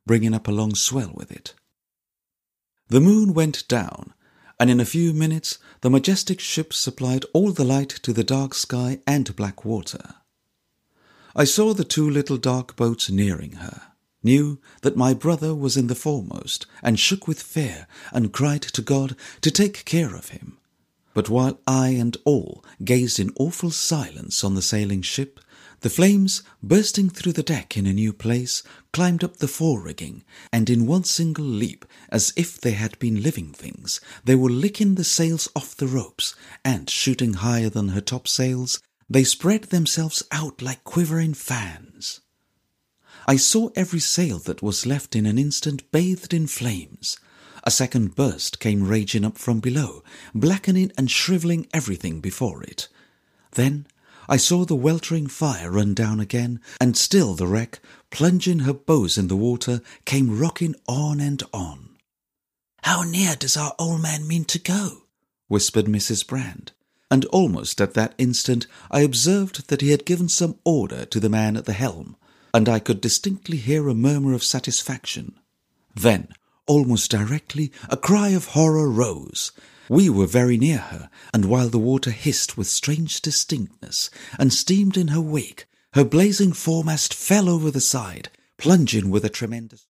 bringing up a long swell with it. The moon went down, and in a few minutes the majestic ship supplied all the light to the dark sky and black water. I saw the two little dark boats nearing her, knew that my brother was in the foremost, and shook with fear, and cried to God to take care of him. But while I and all gazed in awful silence on the sailing ship, the flames, bursting through the deck in a new place, climbed up the fore-rigging, and in one single leap, as if they had been living things, they were licking the sails off the ropes, and, shooting higher than her topsails, they spread themselves out like quivering fans. I saw every sail that was left in an instant bathed in flames. A second burst came raging up from below, blackening and shrivelling everything before it. Then I saw the weltering fire run down again, and still the wreck, plunging her bows in the water, came rocking on and on. "How near does our old man mean to go?" whispered Mrs. Brand, and almost at that instant I observed that he had given some order to the man at the helm, and I could distinctly hear a murmur of satisfaction. Then, almost directly, a cry of horror rose. We were very near her, and while the water hissed with strange distinctness, and steamed in her wake, her blazing foremast fell over the side, plunging with a tremendous